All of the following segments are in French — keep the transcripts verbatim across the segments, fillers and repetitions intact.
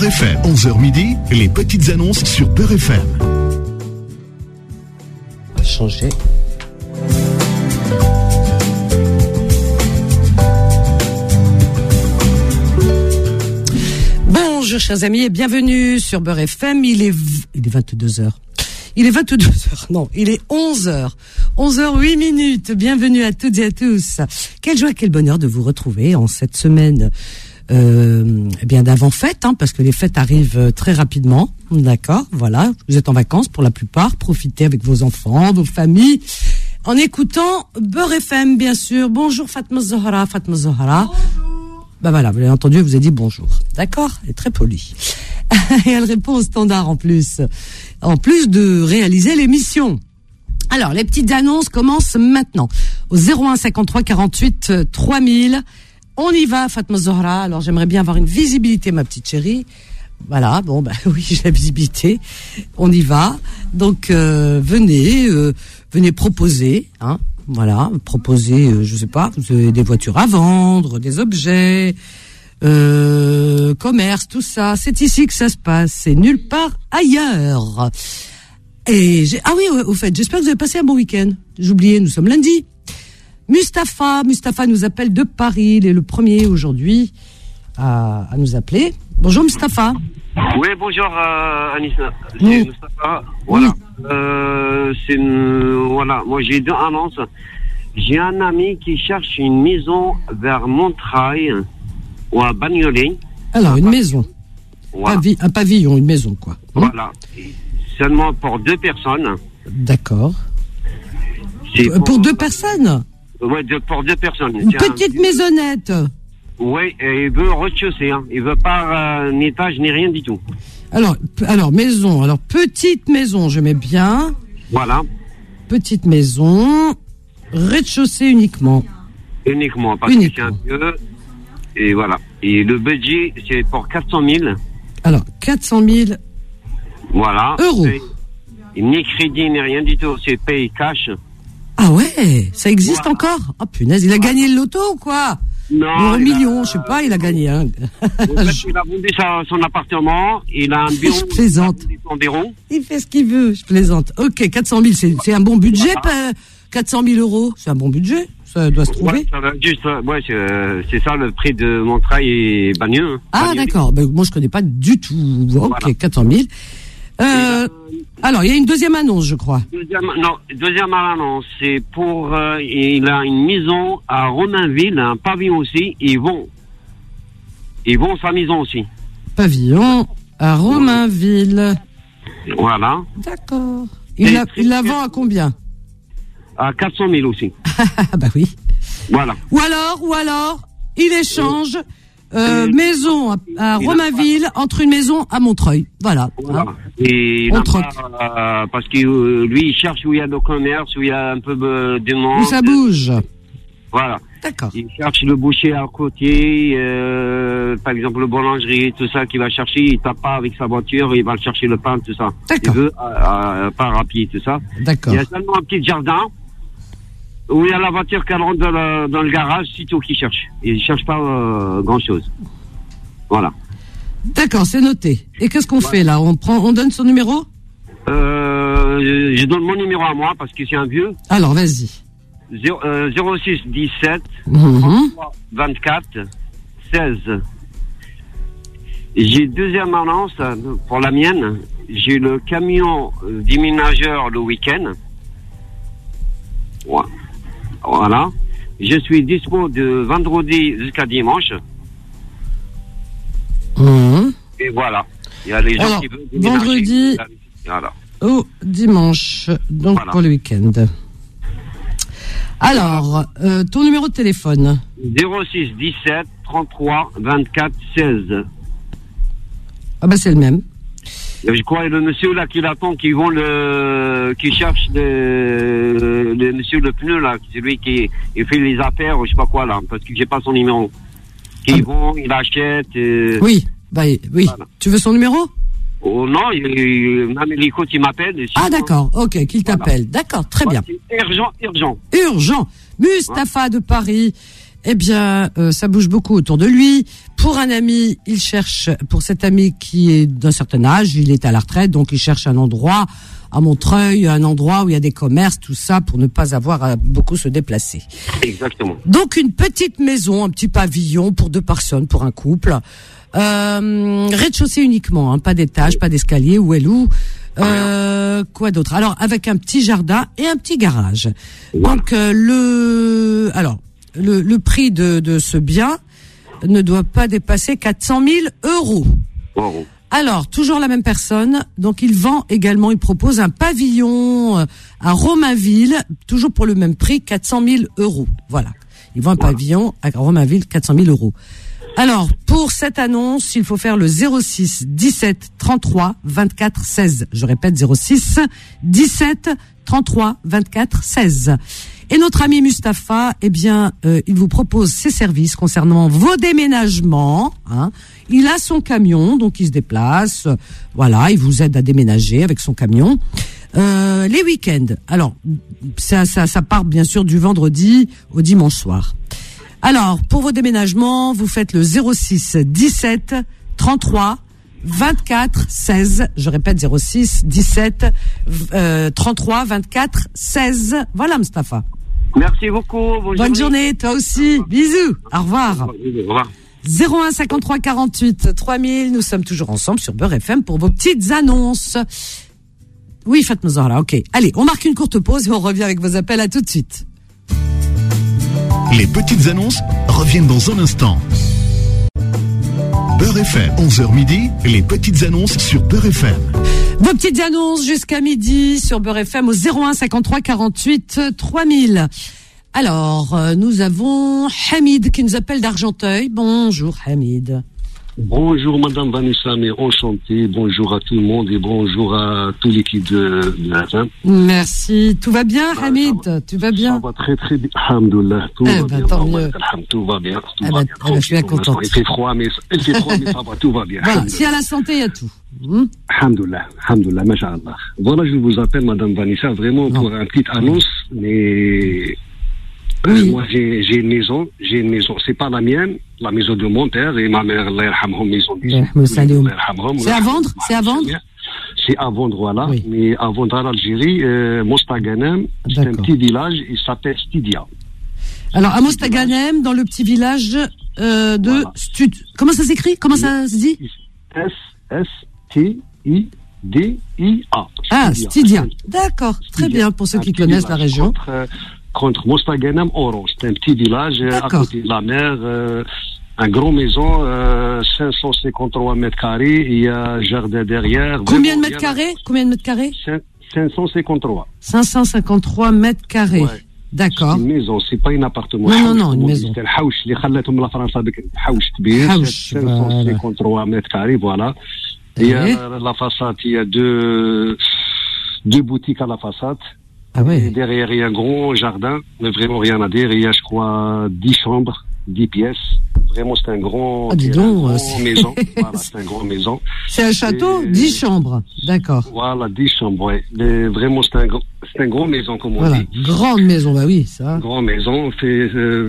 Beurre F M. onze heures midi, les petites annonces sur Beurre F M. On va changer. Bonjour chers amis et bienvenue sur Beurre F M. Il est, v... il est vingt-deux heures. Il est vingt-deux heures, non, il est onze heures. onze heures huit minutes. Bienvenue à toutes et à tous. Quelle joie, quel bonheur de vous retrouver en cette semaine euh, eh bien d'avant-fête, hein, parce que les fêtes arrivent très rapidement. D'accord, voilà. Vous êtes en vacances pour la plupart. Profitez avec vos enfants, vos familles, en écoutant Beurre F M, bien sûr. Bonjour Fatma Zahra, Fatma Zahra. Bonjour. Bah voilà, vous l'avez entendu, elle vous a dit bonjour. D'accord, elle est très polie. Et elle répond au standard en plus. En plus de réaliser l'émission. Alors, les petites annonces commencent maintenant. Au zéro un cinquante-trois quarante-huit trois mille. On y va, Fatma Zahra. Alors, j'aimerais bien avoir une visibilité, ma petite chérie. Voilà, bon, bah oui, j'ai la visibilité. On y va. Donc, euh, venez, euh, venez proposer, hein. Voilà, proposer, euh, je sais pas, vous avez des voitures à vendre, des objets, euh, commerce, tout ça. C'est ici que ça se passe. C'est nulle part ailleurs. Et j'ai, ah oui, au fait, j'espère que vous avez passé un bon week-end. J'ai oublié, nous sommes lundi. Mustapha, Mustapha nous appelle de Paris. Il est le premier aujourd'hui à, à nous appeler. Bonjour Mustapha. Oui, bonjour euh, Anissa. C'est Oui. Mustapha. Voilà. Oui. Euh, c'est une, voilà. Moi, j'ai deux annonces. J'ai un ami qui cherche une maison vers Montreuil ou à Bagnolet. Alors, une maison. Voilà. Pavi- un pavillon, une maison, quoi. Hein? Voilà. Seulement pour deux personnes. D'accord. C'est Pour, pour deux personnes. Ouais, deux, pour deux personnes. Une C'est un- petite maisonnette. Oui, et il veut rez-de-chaussée. Hein. Il veut pas euh, un étage ni rien du tout. Alors, p- alors maison. Alors petite maison, je mets bien. Voilà. Petite maison, rez-de-chaussée uniquement. Uniquement parce Uniquement. que c'est un vieux. Et voilà. Et le budget, c'est pour quatre cent mille. Alors quatre cent mille. Voilà. Euros. Et ni crédit, ni rien du tout. C'est paye cash. Ah ouais, ça existe Voilà. encore. Oh punaise, il a gagné le loto ou quoi? Non. Ou un il a- million, je sais pas, il a gagné. Hein. En fait, il a vendu sa- son appartement. Il a un bureau. Je plaisante. Il a vendu son bureau. Il fait ce qu'il veut, je plaisante. Ok, quatre cent mille, c'est, c'est un bon budget. Voilà. pas- quatre cent mille euros, c'est un bon budget. Ça doit se trouver. Ouais, ça va juste, euh, ouais, c'est, euh, c'est ça le prix de Montreuil et Bagneux. Ah Bagneux. d'accord, ben, moi je connais pas du tout. Ok, Voilà. quatre cent mille. Euh, alors, il y a une deuxième annonce, je crois. Deuxième, non, deuxième annonce, c'est pour, euh, il a une maison à Romainville, un pavillon aussi, ils vont, ils vont sa maison aussi. Pavillon à Romainville. Voilà. D'accord. Il la, il la vend à combien? À quatre cent mille aussi. Ah bah oui. Voilà. Ou alors, ou alors, il échange euh, Euh, maison à, à il a Romainville entre une maison à Montreuil. Voilà. Voilà. Hein. Et il On n'a troque. pas, euh, parce que euh, lui, il cherche où il y a le commerce, où il y a un peu de, de monde. Où ça bouge. Voilà. D'accord. Il cherche le boucher à côté, euh, par exemple le boulangerie, tout ça qu'il va chercher. Il tape pas avec sa voiture, il va chercher le pain, tout ça. D'accord. Il veut euh, euh, pas rapide, tout ça. D'accord. Il y a seulement un petit jardin où il y a la voiture qui rentre dans le, dans le garage, c'est tout qu'il cherche. Il cherche pas euh, grand chose. Voilà. D'accord, c'est noté. Et qu'est-ce qu'on fait là? On prend, on donne son numéro? Euh, je, je donne mon numéro à moi parce que c'est un vieux. Alors, vas-y. zéro, euh, zéro six dix-sept Mhm. vingt-quatre seize. J'ai deuxième annonce euh, pour la mienne. J'ai le camion euh, déménageur le week-end. Ouais. Voilà. Je suis dispo de vendredi jusqu'à dimanche. Mhm. Et voilà. Il y a les gens Alors, qui veulent déménager. vendredi- Voilà. Au dimanche, donc Voilà. pour le week-end. Alors, euh, ton numéro de téléphone? zéro six dix-sept trente-trois vingt-quatre seize. Ah bah c'est le même. Je crois le monsieur là qui l'attend, qui vont le, qui cherche le, le monsieur le pneu là, c'est lui qui il fait les affaires, je sais pas quoi là, parce que j'ai pas son numéro. Qui Ah. vont, il achète. euh, Oui, bah oui. Voilà. Tu veux son numéro? Oh non, il, il, même l'écoute il m'appelle. et Ah sinon- d'accord, ok, qu'il Voilà. t'appelle. D'accord, très bien. Ouais, c'est urgent, urgent. Urgent. Mustapha de Paris. Eh bien, euh, ça bouge beaucoup autour de lui. pour un ami, il cherche, pour cet ami qui est d'un certain âge, il est à la retraite, donc il cherche un endroit à Montreuil, un endroit où il y a des commerces, tout ça, pour ne pas avoir à beaucoup se déplacer. Exactement. Donc une petite maison, un petit pavillon pour deux personnes, pour un couple. Euh, rez-de-chaussée uniquement, hein, pas d'étage, pas d'escalier, où est loue. Euh, quoi d'autre? Alors avec un petit jardin et un petit garage. Voilà. Donc euh, le, alors le, le prix de, de ce bien ne doit pas dépasser quatre cent mille euros. Wow. Alors toujours la même personne. Donc il vend également, il propose un pavillon euh, à Romainville, toujours pour le même prix, quatre cent mille euros. Voilà, il vend un voilà. pavillon à Romainville, quatre cent mille euros. Alors, pour cette annonce, il faut faire le zéro six dix-sept trente-trois vingt-quatre seize. Je répète, zéro six dix-sept trente-trois vingt-quatre seize. Et notre ami Mustapha, eh bien, euh, il vous propose ses services concernant vos déménagements. Hein. Il a son camion, donc il se déplace. Euh, voilà, il vous aide à déménager avec son camion. Euh, les week-ends. Alors, ça, ça, ça part bien sûr du vendredi au dimanche soir. Alors, pour vos déménagements, vous faites le zéro six dix-sept trente-trois vingt-quatre seize. Je répète, zéro six dix-sept euh, trente-trois vingt-quatre seize. Voilà, Mustapha. Merci beaucoup. Bonne, Bonne journée. journée, toi aussi. Bisous. Au revoir. Au revoir. zéro un cinquante-trois quarante-huit trois mille. Nous sommes toujours ensemble sur Beurre F M pour vos petites annonces. Oui, Fatma Zahra, ok. Allez, on marque une courte pause et on revient avec vos appels. À tout de suite. Les petites annonces reviennent dans un instant. Beurre F M, onze heures midi, les petites annonces sur Beurre F M. Vos petites annonces jusqu'à midi sur Beurre F M au zéro un cinquante-trois quarante-huit trois mille. Alors, euh, nous avons Hamid qui nous appelle d'Argenteuil. Bonjour Hamid. Bonjour Madame Vanessa, mais enchanté. Bonjour à tout le monde et bonjour à toute l'équipe de, de la F M. Merci. Tout va bien, ah, Hamid? va, Tu vas bien? Ça va très très bien. Alhamdoulilah. Tout eh va ben, bien. Tant mieux. Tout va bien. Tout ah va ben, bien. Ah ben, je suis bien contente. Il fait froid, mais, il fait froid, mais ça va, tout va bien. Voilà. Si à la santé, il y a tout. Hum? Alhamdoulilah. Alhamdoulilah. Masha'Allah. Voilà, je vous appelle Madame Vanessa vraiment non. pour une petite annonce, mais... Oui. Moi, j'ai, j'ai une maison, j'ai une maison. C'est pas la mienne, la maison de mon père et ma mère, Allah yarhamhum, maison. C'est à vendre? C'est à vendre? C'est à vendre, voilà. Oui. Mais à vendre en Algérie, euh, Mostaganem, c'est un petit village, il s'appelle Stidia. Alors, à Mostaganem, dans le petit village euh, de voilà. Stud. Comment ça s'écrit? Comment ça se dit? S S T I D I A. Ah, Stidia. D'accord, très bien, pour ceux qui connaissent la région. Contre, euh, contre Mostaganem Oran. C'est un petit village à côté de la mer, euh, un grand maison, euh, cinq cent cinquante-trois mètres carrés, il y a un jardin derrière. Combien de mètres carrés? Combien de mètres carrés? cinq cent cinquante-trois. cinq cent cinquante-trois mètres carrés. Ouais. D'accord. C'est une maison, c'est pas un appartement. Non, non, non, une maison. C'est le haouch, les khalatoum la France avec le haouch kbir, cinq cent cinquante-trois mètres carrés, voilà. Il y a la façade, il y a deux, deux boutiques à la façade. Ah ouais. Et derrière, il y a un gros jardin, mais vraiment rien à dire. Il y a, je crois, dix chambres, dix pièces. Vraiment, c'est un grand, ah, dis donc, une grande maison. Voilà, c'est une grande maison. C'est un château, et... dix chambres. D'accord. Voilà, dix chambres, ouais. Mais vraiment, c'est un, c'est une grande maison, comme on voilà. dit. Grande maison, bah oui, ça. Grande maison. On fait, euh,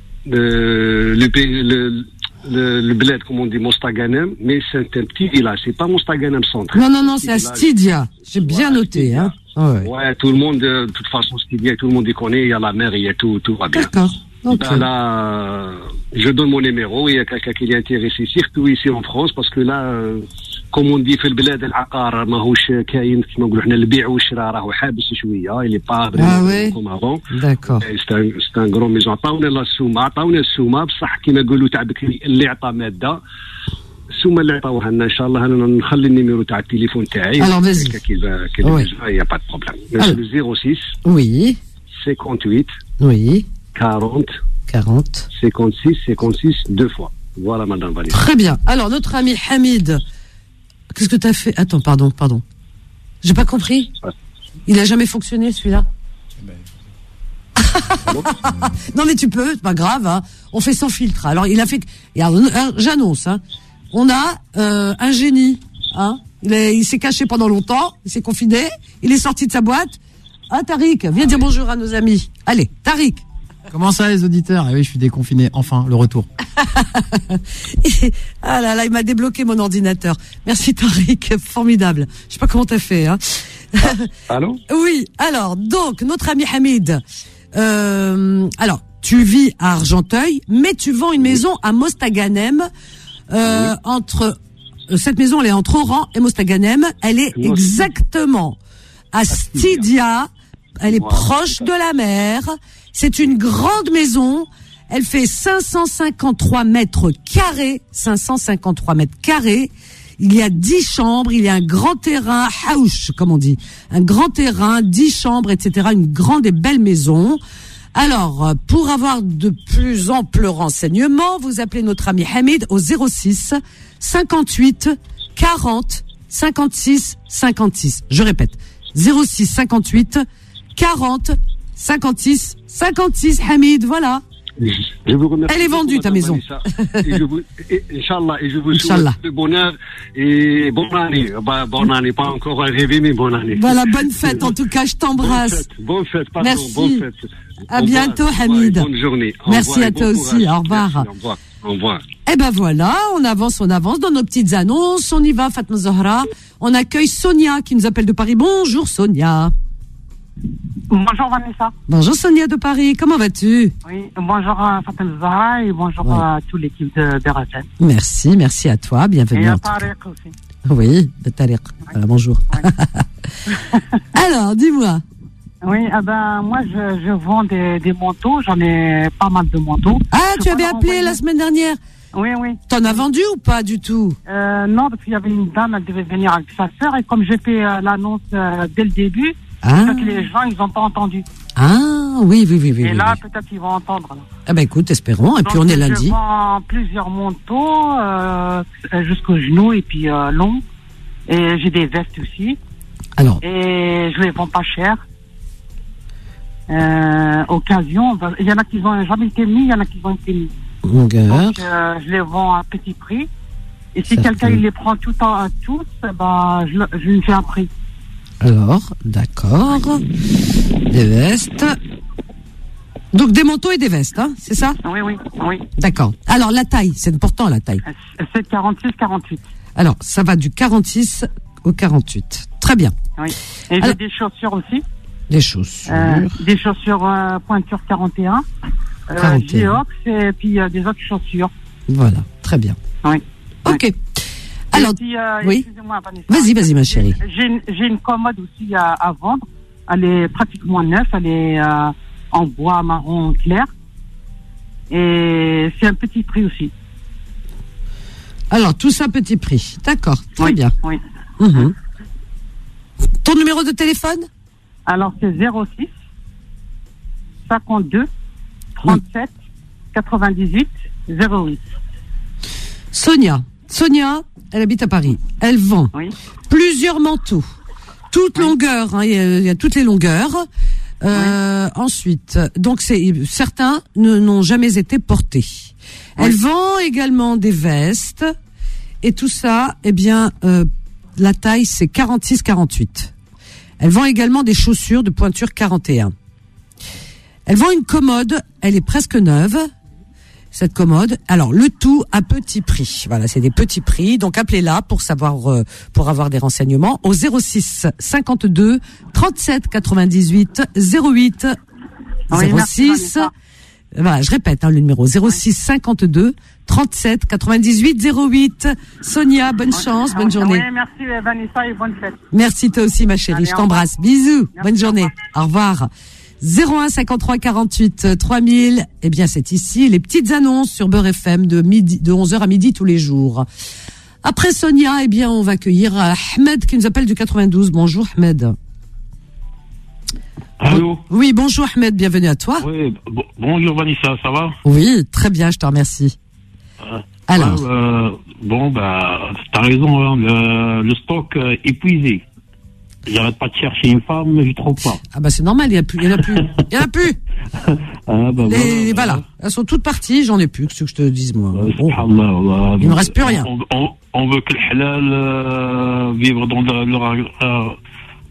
le, le, le, le, le bled, comme on dit, Mostaganem, mais c'est un petit village. C'est pas Mostaganem centre. Non, non, non, c'est à Stidia. J'ai bien voilà, noté, Stidia. Hein. Ah ouais. ouais, tout le monde, de toute façon, Stidia, tout le monde y connaît, il y a la mer, il y a tout, tout va bien. D'accord. Okay. Ben là, je donne mon numéro, il y a quelqu'un qui est intéressé, surtout ici en France, parce que là, comme on dit, في البلاد العقار ماهوش كاين كما نقولوا حنا البيع والشراء راهو حابس شويه, il est pas vraiment comme avant. D'accord. C'est un, c'est un grand maison. عطاونا لا السومه, عطاونا السومه بصح كما نقولوا تاع بكري اللي عطى ماده. السومه اللي عطاوها لنا ان شاء الله انا نخلي النيميرو تاع التليفون تاعي. Alors vas-y. Il y a pas de problème. C'est le zéro six. Oui. cinquante-huit. Oui. quarante. quarante. cinquante-six, cinquante-six, deux fois. Voilà, Madame Valérie. Très bien. Alors, notre ami Hamid, qu'est-ce que tu as fait? Attends, pardon, pardon. J'ai pas compris. Il a jamais fonctionné, celui-là? Non, mais tu peux, c'est pas grave, hein. On fait sans filtre. Alors, il a fait, j'annonce, hein. On a, euh, un génie, hein. Il, est, il s'est caché pendant longtemps, il s'est confiné, il est sorti de sa boîte. Ah, Tariq, viens dire bonjour à nos amis. Allez, Tariq. Comment ça, les auditeurs? Ah oui, je suis déconfiné. Enfin, le retour. Ah là là, il m'a débloqué mon ordinateur. Merci Tariq, formidable. Je sais pas comment t'as fait, hein. Ah, allô? Oui. Alors, donc, notre ami Hamid, euh, alors, tu vis à Argenteuil, mais tu vends une maison à Mostaganem, euh, oui. entre, cette maison, elle est entre Oran et Mostaganem. Elle est oui. exactement à Stydia. Elle est wow. proche de la mer. C'est une grande maison. Elle fait cinq cent cinquante-trois mètres carrés. cinq cent cinquante-trois mètres carrés. Il y a dix chambres. Il y a un grand terrain, haouch, comme on dit. Un grand terrain, dix chambres, et cetera. Une grande et belle maison. Alors, pour avoir de plus amples renseignements, vous appelez notre ami Hamid au zéro six cinquante-huit quarante cinquante-six cinquante-six. Je répète, zéro six cinquante-huit quarante cinquante-six cinquante-six. Hamid, voilà. Je vous remercie. Elle est vendue, ta maison. Et je vous, et, Inch'Allah, et je vous souhaite le bonheur et bonne année. Bah, bonne année, pas encore arrivé, mais bonne année. Voilà, bonne fête, en tout cas, je t'embrasse. Bonne fête, bonne fête, pardon, merci. Bonne fête. À bientôt, Hamid. Bonne journée. Merci à toi aussi, au revoir. Merci, au revoir. Au revoir. Eh ben voilà, on avance, on avance dans nos petites annonces, on y va, Fatma Zahra. On accueille Sonia qui nous appelle de Paris. Bonjour Sonia. Bonjour Vanessa. Bonjour Sonia de Paris, comment vas-tu? Oui, bonjour à Fatma Zahra et bonjour ouais. à toute l'équipe de, de Racine. Merci, merci à toi, bienvenue. Et à Tariq aussi. Oui, de Tariq. Oui. Voilà, bonjour. Oui. Alors, dis-moi. Oui, eh ben, moi je, je vends des, des manteaux, j'en ai pas mal de manteaux. Ah, je tu avais appelé envoyer... la semaine dernière? Oui, oui. T'en as vendu ou pas du tout? euh, Non, parce qu'il y avait une dame, elle devait venir avec sa sœur, et comme j'ai fait euh, l'annonce euh, dès le début, ah. peut-être que les gens, ils n'ont pas entendu. Ah, oui, oui, oui. oui et oui, là, oui. peut-être qu'ils vont entendre. Là. Ah ben écoute, espérons, et donc, puis on est lundi. Je vends plusieurs manteaux, euh, jusqu'au genou, et puis euh, long. Et j'ai des vestes aussi. Alors. Et je les vends pas cher. Euh, occasion, il y en a qui ont jamais été mis, il y en a qui ont été mis. Longueur. Donc, euh, je les vends à petit prix. Et si Certain. quelqu'un il les prend tout en tous, bah, je, je lui fais un prix. Alors, d'accord. Des vestes. Donc des manteaux et des vestes, hein, c'est ça? Oui, oui, oui. D'accord. Alors la taille, c'est important la taille. C'est quarante-six quarante-huit. Alors, ça va du quarante-six au quarante-huit. Très bien. Oui. Et Alors, j'ai des chaussures aussi. Des chaussures. Euh, des chaussures euh, pointure quarante et un. Euh, quarante et un. Geox et puis euh, des autres chaussures. Voilà, très bien. Oui. Ok. Ouais. Alors, puis, euh, oui. Excusez-moi, Vanessa. Vas-y, vas-y, ma chérie. J'ai une, j'ai une commode aussi à, à vendre. Elle est pratiquement neuve. Elle est euh, en bois marron clair. Et c'est un petit prix aussi. Alors, tout ça, petit prix. D'accord, très oui, bien. Oui. Mmh. Ton numéro de téléphone? Alors, c'est zéro six cinquante-deux trente-sept quatre-vingt-dix-huit zéro huit. Sonia. Sonia, elle habite à Paris. Elle vend oui. plusieurs manteaux. Toutes oui. longueurs, hein, il y a, il y a toutes les longueurs. Euh, oui. Ensuite, donc c'est certains ne, n'ont jamais été portés. Oui. Elle vend également des vestes et tout ça, eh bien, euh, la taille c'est quarante-six quarante-huit. Elle vend également des chaussures de pointure quarante et un. Elle vend une commode, elle est presque neuve, cette commode. Alors, le tout à petit prix. Voilà, c'est des petits prix. Donc, appelez-la pour savoir, euh, pour avoir des renseignements au zéro six cinquante-deux trente-sept quatre-vingt-dix-huit zéro huit. Oui, zéro six. Merci, voilà, je répète, hein, le numéro zéro six cinquante-deux trente-sept quatre-vingt-dix-huit zéro huit. Sonia, bonne chance, bonne journée. Oui, merci Vanessa et bonne fête. Merci toi aussi, ma chérie. Allez, je t'embrasse. Bisous. Merci, bonne journée. Au revoir. zéro un cinquante-trois quarante-huit trois mille. Eh bien, c'est ici les petites annonces sur Beurre F M de midi, de onze heures à midi tous les jours. Après Sonia, eh bien, on va accueillir Ahmed qui nous appelle du quatre-vingt-douze. Bonjour Ahmed. Allô. Oui, bonjour Ahmed, bienvenue à toi. Oui, b- bonjour Vanessa, ça va? Oui, très bien, je te remercie. Euh, Alors. Ouais, euh, bon, bah, t'as raison, hein, le, le stock euh, épuisé. J'arrête pas de chercher une femme, mais je trouve pas. Ah bah c'est normal, il y a plus, il y en a plus, il y en a plus. Ah bah Les, voilà, voilà, elles sont toutes parties, j'en ai plus, que ce que je te dise moi. Euh, Bon. Allah, Il me reste plus rien. On, on, on veut que le halal euh, vivre dans le, le, euh,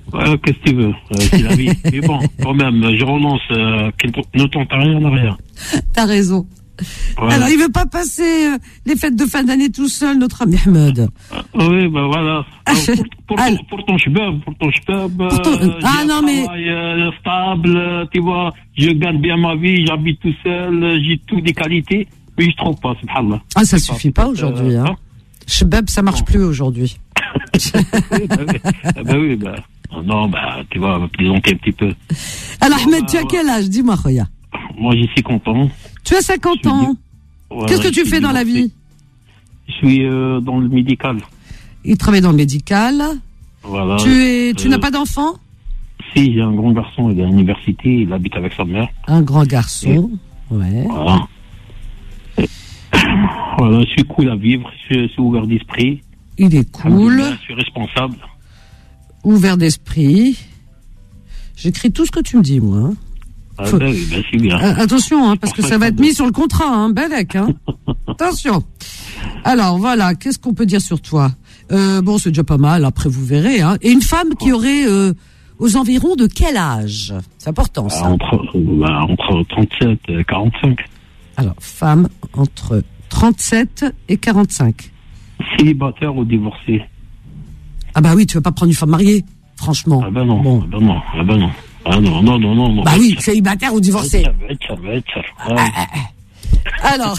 Ouais, qu'est-ce que tu veux, euh, c'est la vie. Mais bon, quand même, je renonce, euh, ne tente rien à rien. T'as raison. Ouais. Alors, il veut pas passer euh, les fêtes de fin d'année tout seul, notre ami Ahmed. Ah, oui, ben voilà. Ah, pour, pour, ton, pour ton chebab, pour ton chebab, euh, ah non, mais... travail euh, stable, tu vois, je gagne bien ma vie, j'habite tout seul, j'ai tout des qualités, mais je trouve pas, subhanallah. Ah, ça suffit pas, pas aujourd'hui, euh, hein. Chebab, ça marche non. plus aujourd'hui. oui, bah oui, ah, bah oui, bah. Non, bah, tu vas plaisanter un petit peu. Alors, Ahmed, bah, tu as quel âge? Dis-moi, Khoya. Moi, j'ai cinquante ans. Tu as cinquante ans. Ouais, Qu'est-ce que tu fais dans la vie? Je suis euh, dans le médical. Il travaille dans le médical. Voilà. Tu es, tu euh, n'as pas d'enfant? Si, j'ai un grand garçon, il est à l'université, il habite avec sa mère. Un grand garçon, Et, ouais. Voilà. Et, voilà, je suis cool à vivre, je suis ouvert d'esprit. Il est cool. Je suis responsable. Ouvert d'esprit. J'écris tout ce que tu me dis, moi. Ah Faut... ben oui, ben c'est bien. Euh, attention, hein, parce que ça va être mis sur le contrat, hein, Belek, hein. Attention. Alors, voilà, qu'est-ce qu'on peut dire sur toi? euh, Bon, c'est déjà pas mal, après vous verrez. Hein. Et une femme qui aurait euh, aux environs de quel âge? C'est important, ça. Ah, entre, bah, entre trente-sept et quarante-cinq. Alors, femme entre trente-sept et quarante-cinq. Célibataire ou divorcé? Ah bah oui, tu vas pas prendre une femme mariée, franchement. Ah bah non, bon. ah bah non, ah bah non. Ah non, non, non, non. non bah oui, célibataire ou divorcé. Ouais. Alors,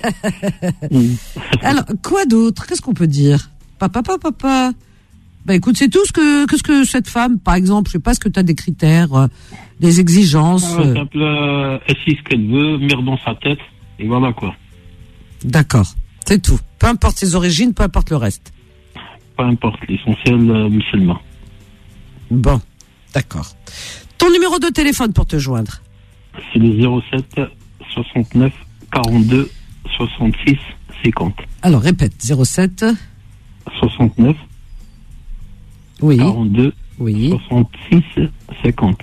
alors, quoi d'autre? Qu'est-ce qu'on peut dire? Papa, papa, papa. Bah écoute, c'est tout ce que, qu'est-ce que cette femme, par exemple, je sais pas, ce que tu as des critères, euh, des exigences. Par exemple, euh, elle sait ce qu'elle veut, mire dans sa tête, et voilà quoi. D'accord, c'est tout. Peu importe ses origines, peu importe le reste. Peu importe, l'essentiel euh, musulman. Bon, d'accord. Ton numéro de téléphone pour te joindre? C'est le zéro sept soixante-neuf quarante-deux soixante-six cinquante. Alors répète, zéro sept soixante-neuf oui. quarante-deux oui. soixante-six cinquante.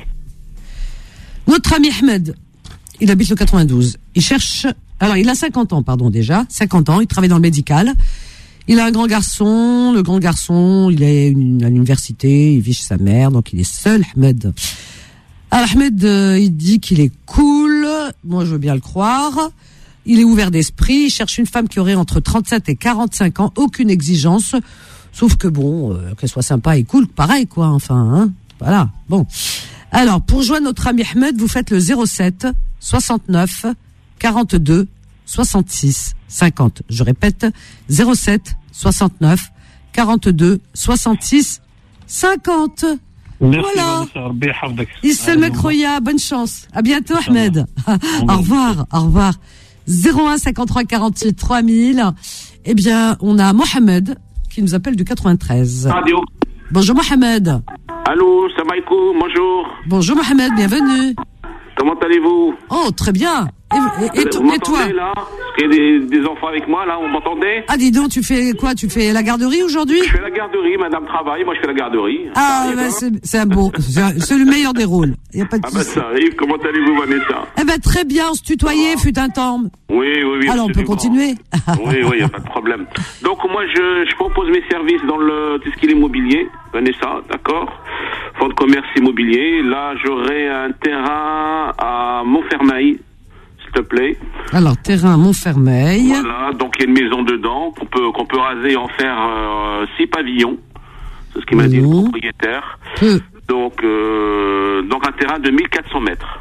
Notre ami Ahmed, il habite le quatre-vingt-douze. Il cherche... Alors, il a cinquante ans, pardon, déjà. cinquante ans, il travaille dans le médical. Il a un grand garçon. Le grand garçon, il est une, à l'université, il vit chez sa mère, donc il est seul, Ahmed. Alors, Ahmed, euh, il dit qu'il est cool. Moi, je veux bien le croire. Il est ouvert d'esprit. Il cherche une femme qui aurait entre trente-sept et quarante-cinq ans. Aucune exigence. Sauf que bon, euh, qu'elle soit sympa et cool, pareil, quoi, enfin, hein. Voilà. Bon. Alors, pour joindre notre ami Ahmed, vous faites le zéro sept soixante-neuf quarante-deux soixante-six cinquante. Je répète, zéro sept soixante-neuf quarante-deux soixante-six cinquante. Merci, voilà. Vanessa, Issel Kroya, bonne chance. À bientôt, Ahmed. Au revoir, au revoir. zéro un cinquante-trois quarante-huit trois mille. Eh bien, on a Mohamed qui nous appelle du quatre-vingt-treize. Radio. Bonjour Mohamed. Allô, salam alaikum, bonjour. Bonjour Mohamed, bienvenue. Comment allez-vous? Oh, très bien. Et, et, et, vous et toi là? Parce qu'il y a des, des enfants avec moi, là, vous m'entendez? Ah, dis donc, tu fais quoi? Tu fais la garderie aujourd'hui? Je fais la garderie, madame travaille, moi je fais la garderie. Ah, bah, c'est, c'est un beau, c'est, c'est le meilleur des rôles. Y a pas de ah, bah ça arrive, comment allez-vous, Vanessa? Eh ben, très bien, on se tutoyait, ah. fut un temps. Oui, oui, oui. Alors, on peut continuer. Oui, oui, y a pas de problème. Donc, moi, je, je propose mes services dans le, tout ce qui est immobilier, Vanessa, d'accord? Fonds de commerce immobilier. Là, j'aurai un terrain à Montfermeil, s'il te plaît. Alors, terrain Montfermeil. Voilà, donc il y a une maison dedans qu'on peut, qu'on peut raser et en faire euh, six pavillons. C'est ce qu'il m'a dit le propriétaire. Peu. Donc, euh, donc un terrain de mille quatre cents mètres.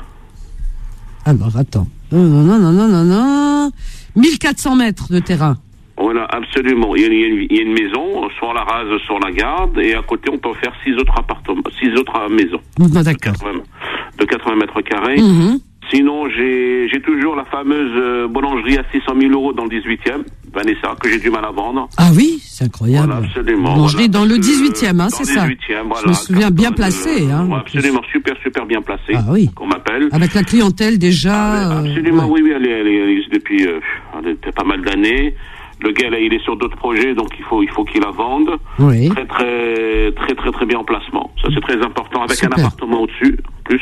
Alors, attends. Non, non, non, non, non, non. mille quatre cents mètres de terrain. Voilà, absolument. Il y, a, il, y a une, il y a une maison, soit on la rase, soit on la garde, et à côté on peut faire six autres appartements, six autres maisons. Ah, d'accord. De quatre-vingts, de quatre-vingts mètres carrés. Mm-hmm. Sinon, j'ai, j'ai toujours la fameuse euh, boulangerie à six cent mille euros dans le dix-huitième, Vanessa, que j'ai du mal à vendre. Ah oui, c'est incroyable. Voilà, absolument. Boulangerie voilà, dans le dix-huitième, hein, c'est ça. Voilà, je me souviens, bien placé. Hein, ouais, absolument, super, super bien placé. Ah oui. Qu'on m'appelle. Avec la clientèle déjà. Ah, absolument, euh, ouais. oui, oui, elle est, elle est, elle est depuis, euh, depuis pas mal d'années. Le gars, là, il est sur d'autres projets, donc il faut, il faut qu'il la vende. Oui. Très, très, très, très, très bien en placement. Ça, c'est très important. Avec Super. Un appartement au-dessus, en plus.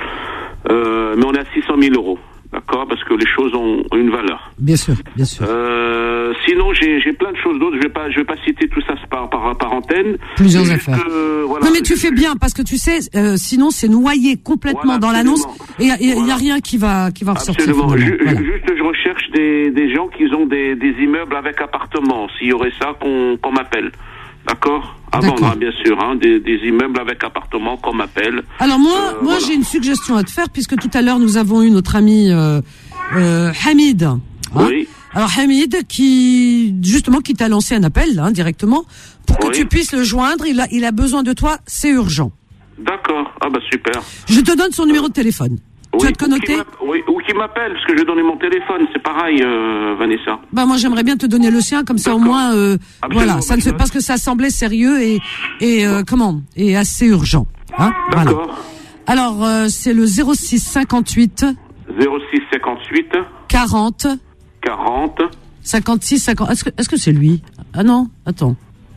Euh, mais on est à six cent mille euros. D'accord? Parce que les choses ont une valeur. Bien sûr, bien sûr. Euh, sinon, j'ai, j'ai plein de choses d'autres. Je vais pas, je vais pas citer tout ça par, par, par antenne. Plusieurs Juste affaires. que, voilà, non, mais tu fais bien, parce que tu sais, euh, sinon c'est noyé complètement voilà, dans l'annonce, et il y, voilà. y a rien qui va, qui va ressortir. Absolument. Je, voilà. Juste, je recherche des, des gens qui ont des, des immeubles avec appartements. S'il y aurait ça, qu'on, qu'on m'appelle. D'accord? À D'accord. vendre, hein, bien sûr, hein, des, des immeubles avec appartements qu'on m'appelle. Alors moi, Euh, moi voilà. j'ai une suggestion à te faire, puisque tout à l'heure nous avons eu notre ami euh, euh, Hamid. Hein. Oui. Alors Hamid, qui justement qui t'a lancé un appel hein, directement pour que Oui. tu puisses le joindre. Il a, il a besoin de toi, c'est urgent. D'accord. Ah bah super. Je te donne son numéro de téléphone. Tu Oui, as de quoi ou noter? qui m'app- Oui, ou qui m'appelle, parce que je vais donner mon téléphone, c'est pareil, euh, Vanessa. Bah moi j'aimerais bien te donner le sien, comme ça au D'accord. moins euh, Absolument, voilà, ça ne fait, Vanessa. parce que ça semblait sérieux et et euh, comment et assez urgent. Hein, voilà. D'accord. Alors euh, c'est le zéro six cinquante-huit zéro six cinquante-huit quarante quarante cinquante-six cinquante. Est-ce que est-ce que c'est lui? Ah non, attends.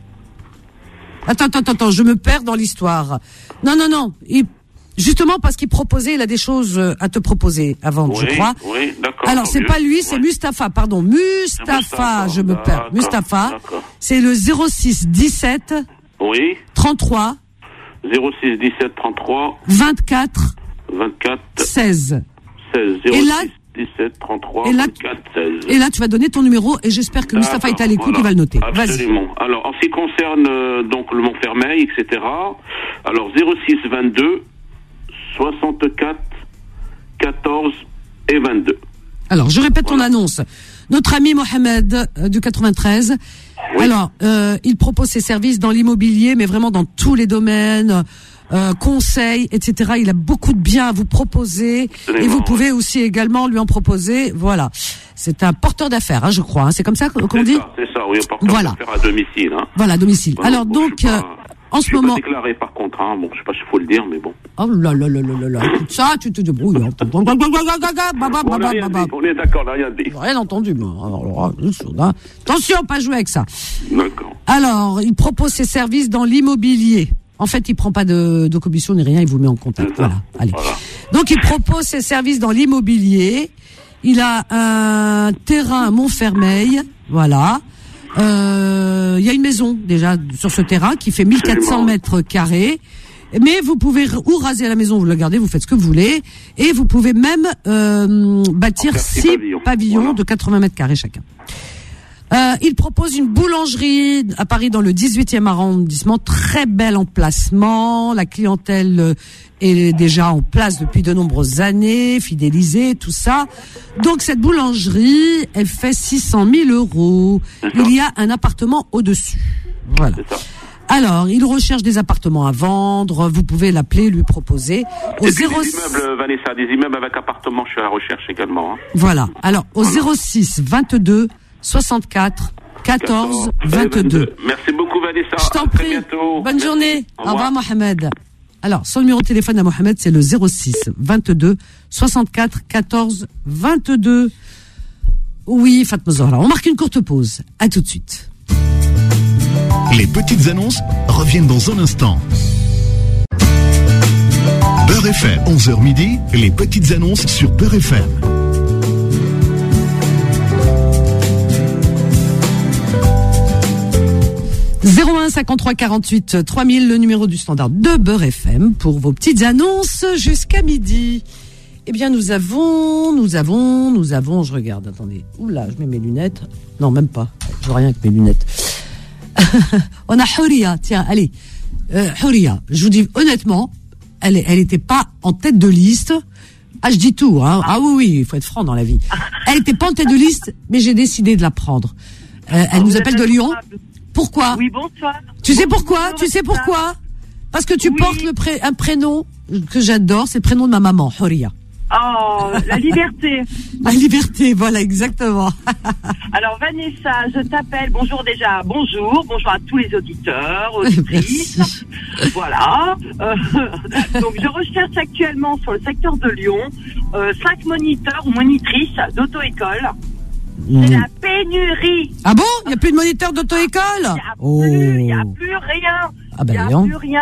Attends attends attends, attends, je me perds dans l'histoire. Non non non, il justement parce qu'il proposait, il a des choses à te proposer avant, Oui, je crois. oui, d'accord. Alors tant c'est mieux. pas lui, c'est Ouais. Mustapha, pardon, Mustapha, Mustapha, je me perds. d'accord, Mustapha, d'accord. c'est le zéro six dix-sept Oui, trente-trois zéro six dix-sept trente-trois vingt-quatre vingt-quatre seize. seize. Et zéro là- six dix-sept trente-trois et là- vingt-quatre seize. Et là tu vas donner ton numéro et j'espère que Mustapha est à l'écoute, D'accord, il va le noter. voilà. Vas-y. Absolument. Alors, en ce qui concerne euh, donc le Montfermeil, et cetera, alors zéro six vingt-deux soixante-quatre quatorze et vingt-deux. Alors, je répète Voilà. ton annonce. Notre ami Mohamed euh, du quatre-vingt-treize. Oui. Alors, euh, il propose ses services dans l'immobilier, mais vraiment dans tous les domaines, euh, conseils, et cetera. Il a beaucoup de biens à vous proposer, Absolument, et vous ouais. pouvez aussi également lui en proposer. Voilà, c'est un porteur d'affaires, hein, je crois. Hein. C'est comme ça qu'on C'est dit. ça, c'est ça, oui, on peut Voilà. faire à domicile. Hein. Voilà, domicile. Voilà, Alors bon, donc, je suis pas- euh, en Je ce suis moment. pas déclaré par contre, hein. Bon, je sais pas s'il faut le dire, mais bon. Oh là là là là là là. Écoute ça, tu te débrouilles. Hein. On n'a rien dit, on est d'accord, on n'a rien dit. Rien entendu, moi. Alors, une chose, hein. Attention, pas jouer avec ça. D'accord. Alors, il propose ses services dans l'immobilier. En fait, il prend pas de, de commission ni rien, il vous met en contact. C'est ça. Voilà. Allez. Voilà. Donc, il propose ses services dans l'immobilier. Il a un terrain à Montfermeil. Voilà. Euh, il y a une maison, déjà, sur ce terrain qui fait mille quatre cents Absolument. mètres carrés. Mais vous pouvez r- ou raser la maison, vous la gardez, vous faites ce que vous voulez. Et vous pouvez même euh, bâtir En faire six six pavillons. pavillons Voilà. de quatre-vingts mètres carrés chacun. Euh, il propose une boulangerie à Paris dans le dix-huitième arrondissement, très bel emplacement. La clientèle euh, est déjà en place depuis de nombreuses années, fidélisée, tout ça. Donc cette boulangerie, elle fait six cent mille euros. C'est ça. Il y a un appartement au-dessus. Voilà. C'est ça. Alors, il recherche des appartements à vendre. Vous pouvez l'appeler, lui proposer au Et puis zéro des six. immeubles, Vanessa, des immeubles avec appartements, je suis à la recherche également. Hein. Voilà. Alors au zéro six vingt-deux soixante-quatre quatorze vingt-deux. Merci beaucoup, Vanessa. Je t'en À très prie. bientôt. Bonne Merci. journée. Au Au revoir, revoir. Mohamed. Alors, son numéro de téléphone à Mohamed, c'est le zéro six vingt-deux soixante-quatre quatorze vingt-deux. Oui, Fatma Zahra. On marque une courte pause. À tout de suite. Les petites annonces reviennent dans un instant. Beurre F M, onze heures midi, les petites annonces sur Beurre F M. zéro un cinquante-trois quarante-huit trois mille, le numéro du standard de Beurre F M pour vos petites annonces jusqu'à midi. Eh bien, nous avons, nous avons, nous avons, je regarde, attendez. Oula, je mets mes lunettes. Non, même pas. Je vois rien avec mes lunettes. On a Houria, tiens, allez. Euh, Houria, je vous dis honnêtement, elle, elle était pas en tête de liste. Ah, je dis tout, hein. Ah oui, oui, il faut être franc dans la vie. Elle était pas en tête de liste, mais j'ai décidé de la prendre. Euh, elle nous appelle de Lyon. Pourquoi? Oui, bonsoir. Tu sais Bonjour, pourquoi? Tu sais Vanessa. pourquoi? Parce que tu Oui. portes le pré- un prénom que j'adore, c'est le prénom de ma maman, Houria. Oh, la liberté. La liberté, voilà, exactement. Alors, Vanessa, je t'appelle. Bonjour déjà. Bonjour. Bonjour à tous les auditeurs, auditrices. Merci. Voilà. Euh, donc, je recherche actuellement sur le secteur de Lyon euh, cinq moniteurs ou monitrices d'auto-école. C'est la pénurie. Ah bon? Il n'y a plus de moniteur d'auto-école? Il n'y a, plus- il y a plus rien. Ah ben, Il n'y a voyons. plus rien.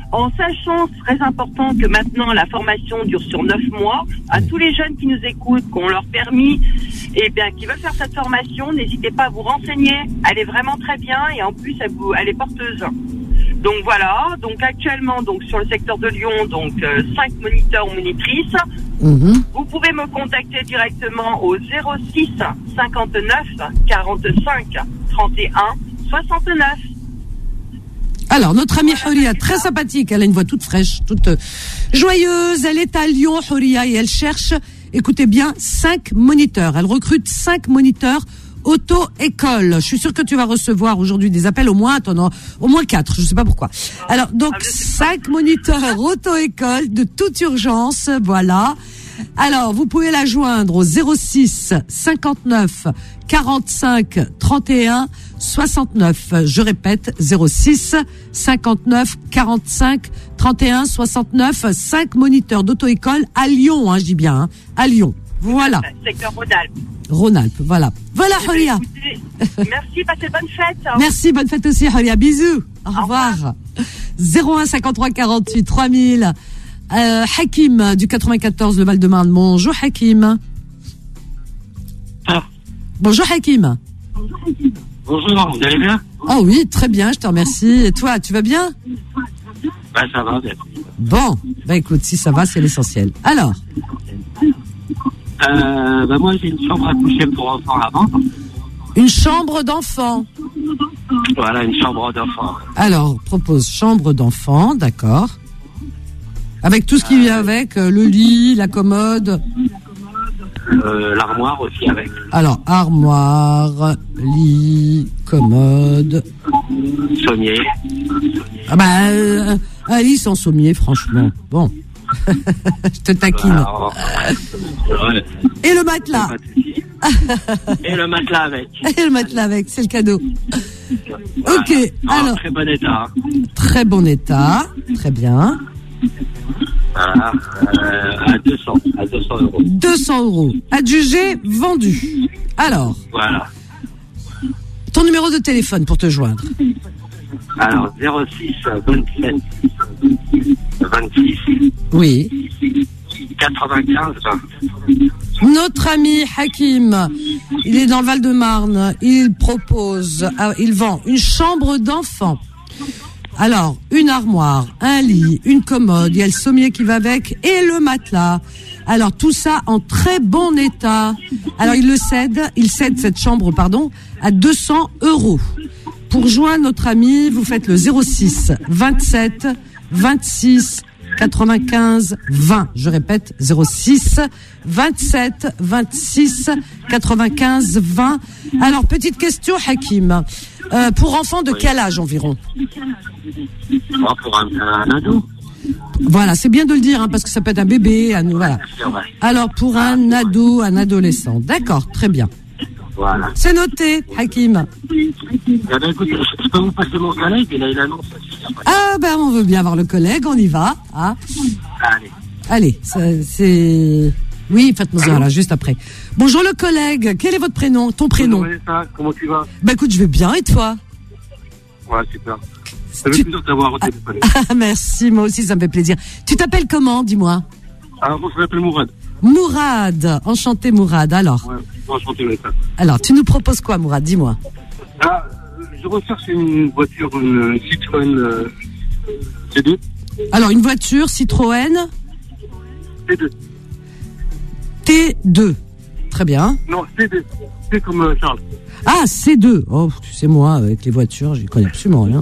En sachant, c'est très important que maintenant la formation dure sur neuf mois, à tous les jeunes qui nous écoutent, qu'on leur permis, et bien qui veulent faire cette formation, n'hésitez pas à vous renseigner. Elle est vraiment très bien et en plus elle, vous, elle est porteuse. Donc voilà. Donc actuellement, donc sur le secteur de Lyon, donc euh, cinq moniteurs ou monitrices. Mmh. Vous pouvez me contacter directement au zéro six cinquante-neuf quarante-cinq trente et un soixante-neuf. Alors, notre amie Houria, très sympathique, elle a une voix toute fraîche, toute euh, joyeuse, elle est à Lyon, Houria, et elle cherche, écoutez bien, cinq moniteurs. Elle recrute cinq moniteurs auto-école. Je suis sûre que tu vas recevoir aujourd'hui des appels, au moins, attends, au moins quatre, je sais pas pourquoi. Alors, donc, cinq moniteurs auto-école de toute urgence, voilà. Alors, vous pouvez la joindre au zéro six cinquante-neuf quarante-cinq trente et un soixante-neuf. Je répète, zéro six cinquante-neuf quarante-cinq trente et un soixante-neuf. Cinq moniteurs d'auto-école à Lyon, hein, je dis bien, hein, à Lyon. Voilà. Secteur Rhône-Alpes. Rhône-Alpes, voilà. Voilà, Houria. Merci, passez bonne fête. Merci, bonne fête aussi, Houria. Bisous. Au, Au revoir. revoir. zéro un cinquante-trois quarante-huit trois mille. Euh, Hakim du quatre-vingt-quatorze, le Val-de-Marne. Bonjour, Hakim. Ah. Bonjour, Hakim. Bonjour, vous allez bien? Oh oui, très bien, je te remercie. Et toi, tu vas bien? Bah, ça va, bien. Bon, bah écoute, si ça va, c'est l'essentiel. Alors euh, bah moi, j'ai une chambre à coucher pour enfants à vendre. Une chambre d'enfant? Voilà, une chambre d'enfant. Alors, propose chambre d'enfant, d'accord. Avec tout ce qui vient avec, euh, le lit, la commode. Euh, l'armoire aussi avec. Alors, armoire, lit, commode. Sommier. Ah bah, euh, un lit sans sommier, franchement. Bon. Je te taquine. Alors, ouais. Et le matelas. Et le matelas avec. Et le matelas avec, c'est le cadeau. Voilà. Ok, non, alors. Très bon état. Très bon état, très bien. Voilà, euh, à deux cents, à deux cents euros. deux cents euros. Adjugé, vendu. Alors. Voilà. Ton numéro de téléphone pour te joindre. Alors, zéro six vingt-sept vingt-six. Oui. quatre-vingt-quinze vingt. Notre ami Hakim, il est dans le Val-de-Marne. Il propose, euh, il vend une chambre d'enfant. Alors, une armoire, un lit, une commode, il y a le sommier qui va avec et le matelas. Alors, tout ça en très bon état. Alors, il le cède, il cède cette chambre, pardon, à deux cents euros. Pour joindre notre ami, vous faites le zéro six vingt-sept vingt-six quatre-vingt-quinze vingt. Je répète, zéro six vingt-sept vingt-six quatre-vingt-quinze vingt. Alors, petite question, Hakim. Euh, pour enfants de quel âge environ? Oh, pour un, un ado. Voilà, c'est bien de le dire, hein, parce que ça peut être un bébé. Un, voilà. Alors, pour un ado, un adolescent. D'accord, très bien. Voilà. C'est noté, Hakim. Eh ben, écoute, je peux vous passer mon collègue, il a une annonce. Ah, ben, on veut bien voir le collègue, on y va. Hein. Allez. Allez, c'est... c'est... Oui, faites-moi ça, là, juste après. Bonjour le collègue, quel est votre prénom, ton prénom? Bonjour Vanessa, comment tu vas? Bah écoute, je vais bien, et toi? Ouais, super. Ça fait tu... plaisir de t'avoir au téléphone. Ah, merci, moi aussi, ça me fait plaisir. Tu t'appelles comment, dis-moi? Alors, moi, je m'appelle Mourad. Mourad, enchanté Mourad, alors. Ouais, enchanté Vanessa. Alors, tu nous proposes quoi, Mourad, dis-moi? Ah, je recherche une voiture, une Citroën euh, C deux. Alors, une voiture Citroën C deux. T deux. Très bien. Non, C deux. C'est comme euh, Charles. Ah, C deux. Oh, tu sais, moi, avec les voitures, j'y connais absolument rien.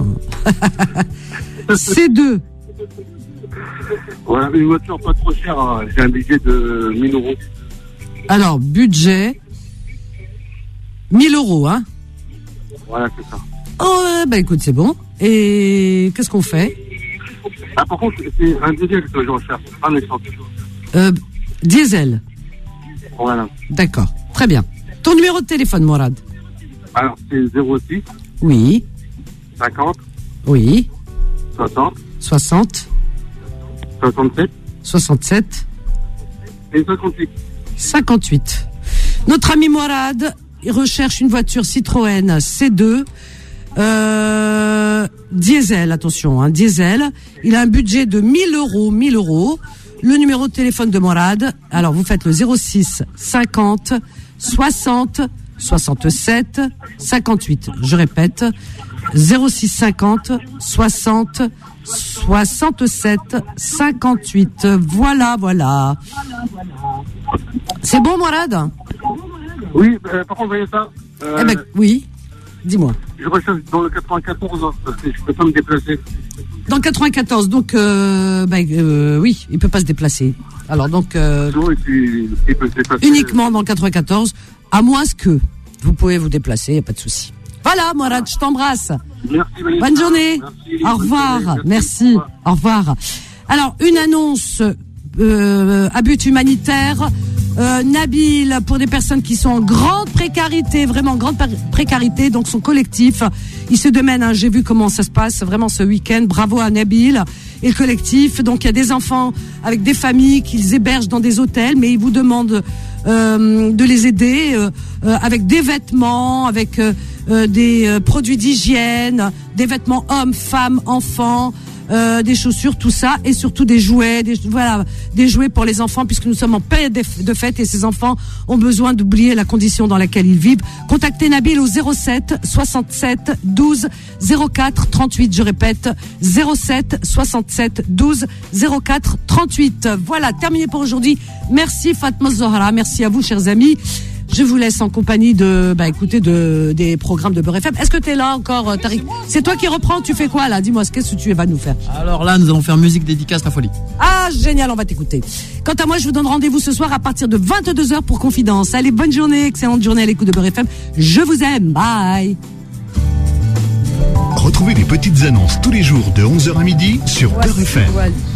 C deux. Voilà, une voiture pas trop chère. Hein. J'ai un budget de mille euros. Alors, budget mille euros, hein? Voilà, c'est ça. Oh, bah écoute, c'est bon. Et qu'est-ce qu'on fait? Ah, par contre, c'est un diesel que je recherche, pas un essence. Euh, diesel. Voilà. D'accord, très bien. Ton numéro de téléphone, Mourad? Alors, c'est zéro six. Oui. cinquante. Oui. soixante. soixante. soixante-sept. soixante-sept. Et cinquante-huit. cinquante-huit. Notre ami Mourad, il recherche une voiture Citroën C deux. Euh, diesel, attention, hein, diesel. Il a un budget de mille euros, mille euros. Le numéro de téléphone de Morad. Alors, vous faites le zéro six cinquante soixante soixante-sept cinquante-huit. Je répète, zéro six cinquante soixante soixante-sept cinquante-huit. Voilà, voilà. C'est bon, Morad? Oui, euh, par contre, voyez ça. Euh, eh ben, oui. Dis-moi. Je recherche dans le quatre-vingt-quatorze, parce que je peux pas me déplacer. Dans le quatre-vingt-quatorze, donc, euh, bah, euh, oui, il peut pas se déplacer. Alors, donc, euh, non, et puis, il peut se déplacer. Uniquement dans le quatre-vingt-quatorze, à moins que vous pouvez vous déplacer, il n'y a pas de souci. Voilà, Morad, je t'embrasse. Merci, Vanessa. Bonne journée. Merci, Au revoir. Journée. Merci. Merci. Au revoir. Alors, une annonce euh, à but humanitaire. Euh, Nabil, pour des personnes qui sont en grande précarité, vraiment grande précarité, donc son collectif, il se demande, hein, j'ai vu comment ça se passe vraiment ce week-end, bravo à Nabil et le collectif. Donc il y a des enfants avec des familles qu'ils hébergent dans des hôtels, mais ils vous demandent euh, de les aider euh, euh, avec des vêtements, avec euh, euh, des euh, produits d'hygiène, des vêtements hommes, femmes, enfants, Euh, des chaussures, tout ça, et surtout des jouets, des, voilà, des jouets pour les enfants, puisque nous sommes en période de fête et ces enfants ont besoin d'oublier la condition dans laquelle ils vivent. Contactez Nabil au zéro sept soixante-sept douze zéro quatre trente-huit. Je répète, zéro sept soixante-sept douze zéro quatre trente-huit. Voilà, terminé pour aujourd'hui. Merci Fatma Zohra, merci à vous, chers amis. Je vous laisse en compagnie de, bah, écoutez, de, des programmes de Beurre F M. Est-ce que t'es là encore, Tariq? C'est toi qui reprends, tu fais quoi, là? Dis-moi, qu'est-ce que tu vas nous faire? Alors là, nous allons faire musique dédicace, la folie. Ah, génial, on va t'écouter. Quant à moi, je vous donne rendez-vous ce soir à partir de vingt-deux heures pour Confidence. Allez, bonne journée, excellente journée à l'écoute de Beurre F M. Je vous aime, bye. Retrouvez les petites annonces tous les jours de onze heures à midi sur Voici, Beurre F M. voilà.